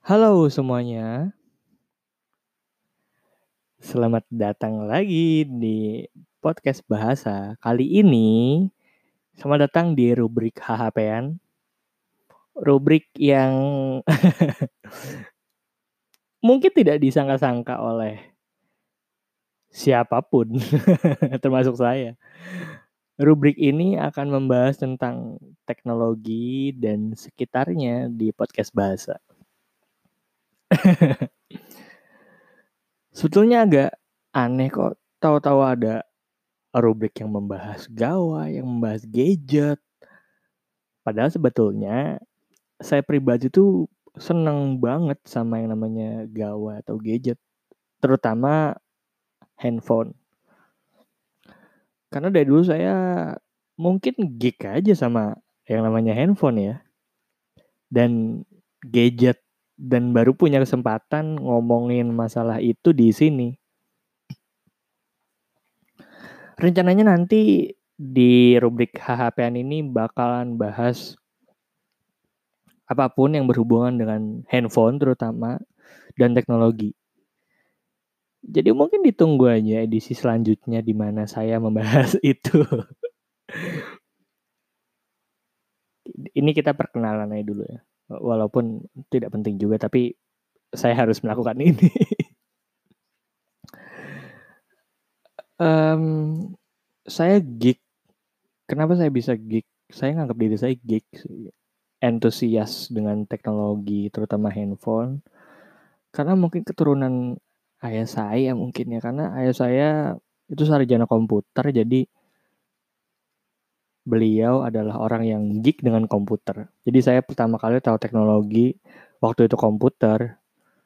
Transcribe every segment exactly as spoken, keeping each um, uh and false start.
Halo semuanya, selamat datang lagi di podcast bahasa. Kali ini, selamat datang di rubrik H H P-an. Rubrik yang mungkin tidak disangka-sangka oleh siapapun, termasuk saya. Rubrik ini akan membahas tentang teknologi dan sekitarnya di podcast bahasa. Sebetulnya agak aneh kok, tahu-tahu ada rubrik yang membahas gawai, yang membahas gadget. Padahal sebetulnya saya pribadi tuh seneng banget sama yang namanya gawai atau gadget, terutama handphone. Karena dari dulu saya mungkin geek aja sama yang namanya handphone ya. Dan gadget, dan baru punya kesempatan ngomongin masalah itu di sini. Rencananya nanti di rubrik H H P-an ini bakalan bahas apapun yang berhubungan dengan handphone terutama dan teknologi. Jadi mungkin ditunggu aja edisi selanjutnya di mana saya membahas itu. Ini kita perkenalan aja dulu ya. Walaupun tidak penting juga, tapi saya harus melakukan ini. um, saya geek. Kenapa saya bisa geek? Saya nganggap diri saya geek. Entusias dengan teknologi, terutama handphone. Karena mungkin keturunan ayah saya mungkin ya. Karena ayah saya itu sarjana komputer, jadi beliau adalah orang yang geek dengan komputer. Jadi saya pertama kali tahu teknologi waktu itu komputer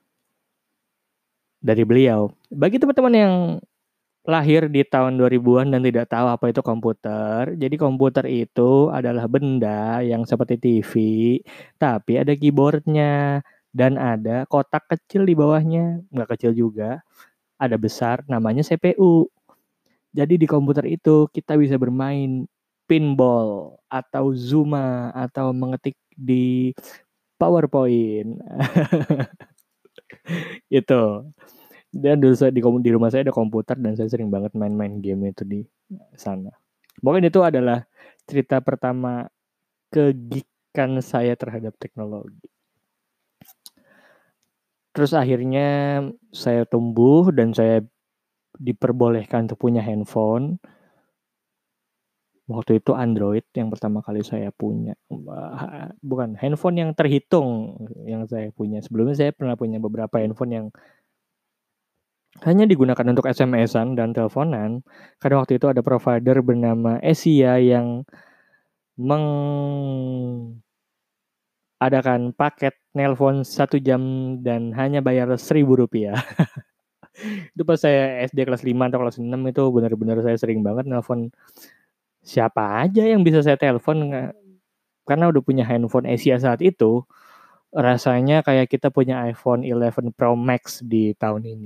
dari beliau. Bagi teman-teman yang lahir di tahun dua ribuan dan tidak tahu apa itu komputer, jadi komputer itu adalah benda yang seperti T V, tapi ada keyboardnya dan ada kotak kecil di bawahnya, nggak kecil juga, ada besar, namanya C P U. Jadi di komputer itu kita bisa bermain pinball atau Zuma atau mengetik di PowerPoint. Itu. Dan dulu saya di, di rumah saya ada komputer dan saya sering banget main-main game itu di sana. Mungkin itu adalah cerita pertama kegikan saya terhadap teknologi. Terus akhirnya saya tumbuh dan saya diperbolehkan untuk punya handphone. Waktu itu Android yang pertama kali saya punya. Bukan, handphone yang terhitung yang saya punya. Sebelumnya saya pernah punya beberapa handphone yang hanya digunakan untuk S M S-an dan teleponan. Karena waktu itu ada provider bernama Asia yang mengadakan paket nelpon satu jam dan hanya bayar seribu rupiah. Itu pas saya S D kelas lima atau kelas enam itu benar-benar saya sering banget nelpon siapa aja yang bisa saya telepon. Karena udah punya handphone Asia saat itu, rasanya kayak kita punya iPhone eleven Pro Max di tahun ini.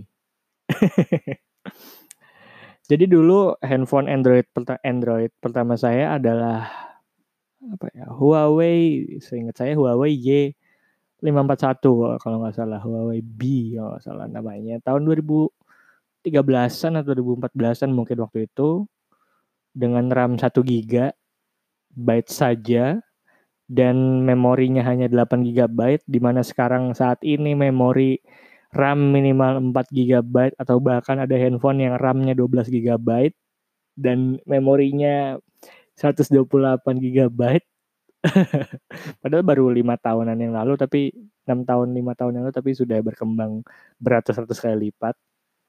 Jadi dulu handphone Android Android pertama saya adalah apa ya? Huawei, seingat saya Huawei Y lima empat satu kalau nggak salah, Huawei B kalau nggak salah namanya. Tahun dua ribu tiga belasan atau dua ribu empat belasan mungkin waktu itu, dengan RAM satu giga byte saja dan memorinya hanya delapan giga byte, di mana sekarang saat ini memori RAM minimal empat giga byte atau bahkan ada handphone yang RAM-nya dua belas giga byte dan memorinya seratus dua puluh delapan giga byte. Padahal baru lima tahunan yang lalu, tapi enam tahun lima tahun yang lalu, tapi sudah berkembang beratus-ratus kali lipat.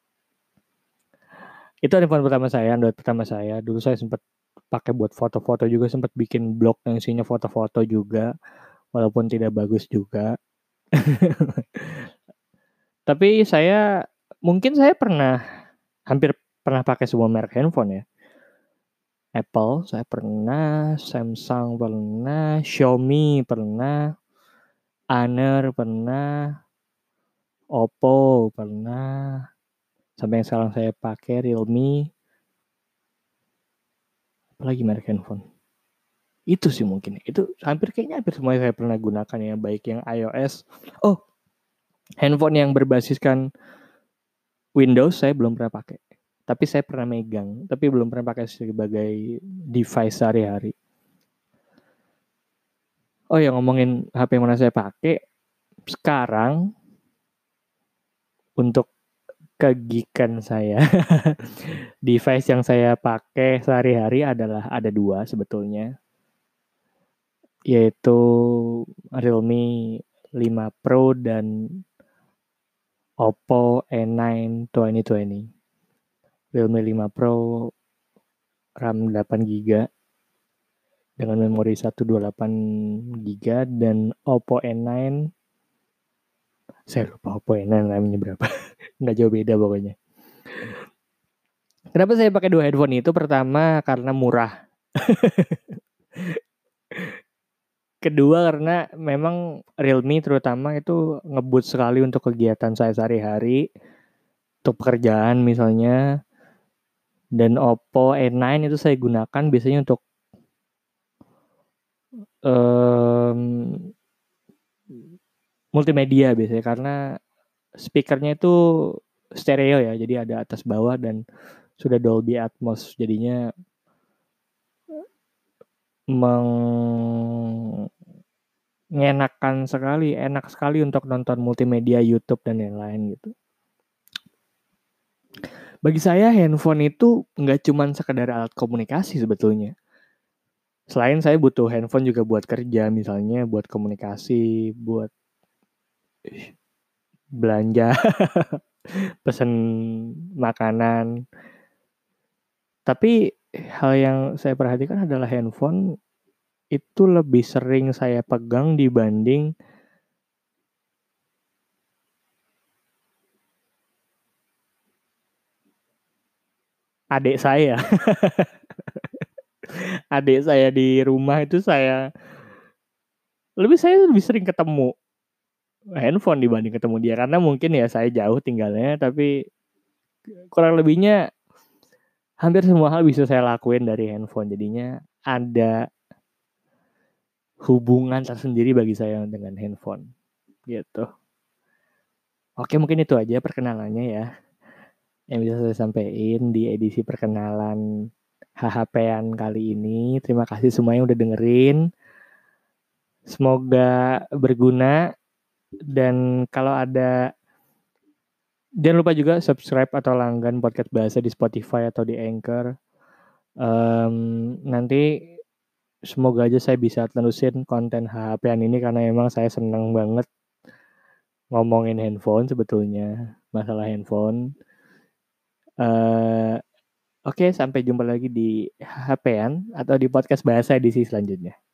Itu handphone pertama saya, Android pertama saya. Dulu saya sempat pakai buat foto-foto juga, sempat bikin blog yang isinya foto-foto juga, walaupun tidak bagus juga. Tapi saya mungkin saya pernah hampir pernah pakai semua merek handphone ya. Apple saya pernah, Samsung pernah, Xiaomi pernah, Honor pernah, Oppo pernah, sampai yang sekarang saya pakai Realme. Apalagi merek handphone. Itu sih mungkin. Itu hampir kayaknya hampir semuanya saya pernah gunakan ya, baik yang iOS. Oh, Handphone yang berbasiskan Windows saya belum pernah pakai. Tapi saya pernah megang, tapi belum pernah pakai sebagai device sehari-hari. Oh ya, ngomongin H P yang mana saya pakai, sekarang untuk kegikan saya, device yang saya pakai sehari-hari adalah ada dua sebetulnya, yaitu Realme lima Pro dan Oppo A nine dua ribu dua puluh. Realme lima Pro RAM delapan giga dengan memori seratus dua puluh delapan giga dan Oppo A nine, saya lupa Oppo A nine RAM-nya berapa. Nggak jauh beda pokoknya. Kenapa saya pakai dua handphone itu? Pertama karena murah. Kedua karena memang Realme terutama itu ngebut sekali untuk kegiatan saya sehari-hari, untuk pekerjaan misalnya. Dan Oppo A nine itu saya gunakan biasanya untuk um, multimedia biasanya, karena speakernya itu stereo ya, jadi ada atas bawah dan sudah Dolby Atmos, jadinya mengenakan sekali, enak sekali untuk nonton multimedia YouTube dan lain-lain gitu. Bagi saya handphone itu nggak cuma sekedar alat komunikasi sebetulnya. Selain saya butuh handphone juga buat kerja, misalnya buat komunikasi, buat belanja, pesen makanan. Tapi hal yang saya perhatikan adalah handphone itu lebih sering saya pegang dibanding adik saya. Adik saya di rumah itu saya lebih saya lebih sering ketemu handphone dibanding ketemu dia, karena mungkin ya saya jauh tinggalnya, tapi kurang lebihnya hampir semua hal bisa saya lakuin dari handphone, jadinya ada hubungan tersendiri bagi saya dengan handphone gitu. Oke, mungkin itu aja perkenalannya ya yang bisa saya sampaikan di edisi perkenalan H H P-an kali ini. Terima kasih semua yang udah dengerin. Semoga berguna, dan kalau ada, jangan lupa juga subscribe atau langgan podcast bahasa di Spotify atau di Anchor. Um, nanti semoga aja saya bisa terusin konten H H P-an ini, karena memang saya senang banget ngomongin handphone sebetulnya, masalah handphone. Uh, Oke, sampai jumpa lagi di H H P-an atau di podcast bahasa edisi selanjutnya.